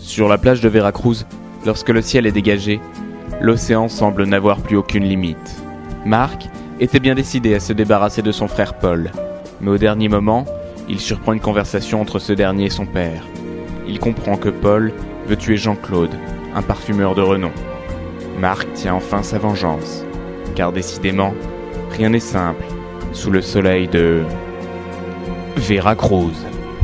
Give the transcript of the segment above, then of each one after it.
Sur la plage de Veracruz, lorsque le ciel est dégagé, l'océan semble n'avoir plus aucune limite. Marc était bien décidé à se débarrasser de son frère Paul, mais au dernier moment, il surprend une conversation entre ce dernier et son père. Il comprend que Paul veut tuer Jean-Claude, un parfumeur de renom. Marc tient enfin sa vengeance, car décidément, rien n'est simple sous le soleil de Veracruz.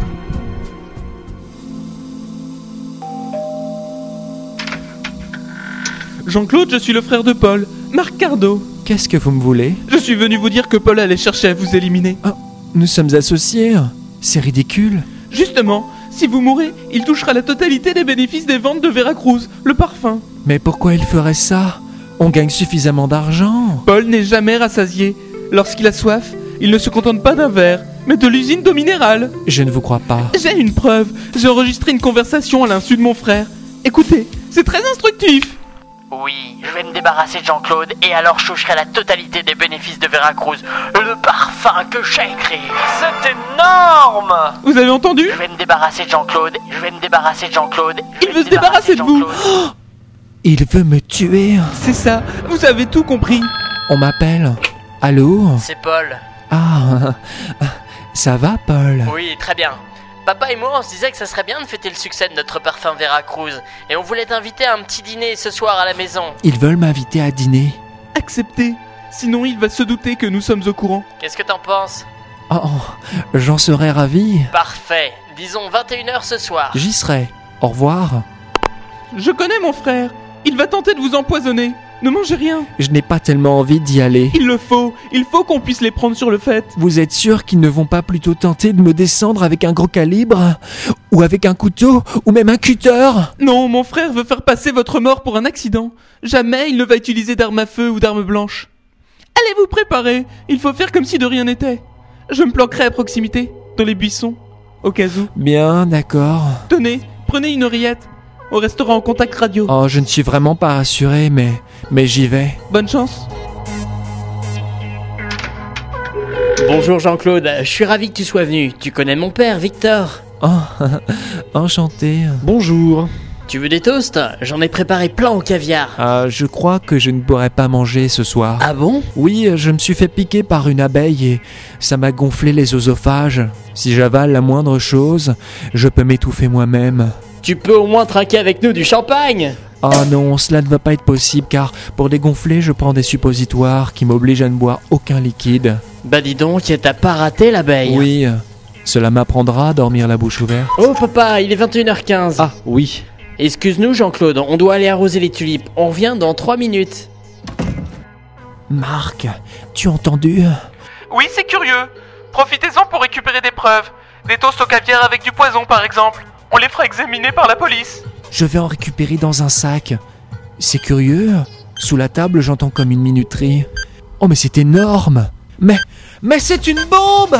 Jean-Claude, je suis le frère de Paul, Marc Cardo. Qu'est-ce que vous me voulez? Je suis venu vous dire que Paul allait chercher à vous éliminer. Ah, nous sommes associés. C'est ridicule. Justement, si vous mourrez, il touchera la totalité des bénéfices des ventes de Veracruz, le parfum. Mais pourquoi il ferait ça? On gagne suffisamment d'argent. Paul n'est jamais rassasié. Lorsqu'il a soif, il ne se contente pas d'un verre, mais de l'usine d'eau minérale. Je ne vous crois pas. J'ai une preuve. J'ai enregistré une conversation à l'insu de mon frère. Écoutez, c'est très instructif. Oui, je vais me débarrasser de Jean-Claude et alors je toucherai la totalité des bénéfices de Veracruz. Le parfum que j'ai écrit. C'est énorme! Vous avez entendu? Je vais me débarrasser de Jean-Claude. Il veut se débarrasser de vous. Il veut me tuer. C'est ça, vous avez tout compris. On m'appelle. Allô? C'est Paul. Ah, ça va, Paul? Oui, très bien. Papa et moi, on se disait que ça serait bien de fêter le succès de notre parfum Veracruz. Et on voulait t'inviter à un petit dîner ce soir à la maison. Ils veulent m'inviter à dîner. Acceptez, sinon il va se douter que nous sommes au courant. Qu'est-ce que t'en penses? Oh, j'en serais ravi. Parfait. Disons 21h ce soir. J'y serai. Au revoir. Je connais mon frère. Il va tenter de vous empoisonner. Ne mangez rien. Je n'ai pas tellement envie d'y aller. Il faut qu'on puisse les prendre sur le fait. Vous êtes sûr qu'ils ne vont pas plutôt tenter de me descendre avec un gros calibre? Ou avec un couteau? Ou même un cutter? Non, mon frère veut faire passer votre mort pour un accident. Jamais il ne va utiliser d'armes à feu ou d'armes blanches. Allez vous préparer. Il faut faire comme si de rien n'était. Je me planquerai à proximité, dans les buissons, au cas où. Bien, d'accord. Tenez, prenez une oreillette. On restera en contact radio. Oh, je ne suis vraiment pas rassuré, mais j'y vais. Bonne chance. Bonjour Jean-Claude, je suis ravi que tu sois venu. Tu connais mon père, Victor. Oh, enchanté. Bonjour. Tu veux des toasts? J'en ai préparé plein au caviar. Je crois que je ne pourrai pas manger ce soir. Ah bon? Oui, je me suis fait piquer par une abeille et ça m'a gonflé les œsophages. Si j'avale la moindre chose, je peux m'étouffer moi-même. Tu peux au moins trinquer avec nous du champagne. Oh non, cela ne va pas être possible car pour dégonfler, je prends des suppositoires qui m'obligent à ne boire aucun liquide. Bah dis donc, t'as pas raté l'abeille. Oui, cela m'apprendra à dormir la bouche ouverte. Oh papa, il est 21h15. Ah oui. Excuse-nous Jean-Claude, on doit aller arroser les tulipes. On revient dans 3 minutes. Marc, tu as entendu? Oui, c'est curieux. Profitez-en pour récupérer des preuves. Des toasts au caviar avec du poison, par exemple. On les fera examiner par la police. Je vais en récupérer dans un sac. C'est curieux. Sous la table, j'entends comme une minuterie. Oh, mais c'est énorme. Mais c'est une bombe!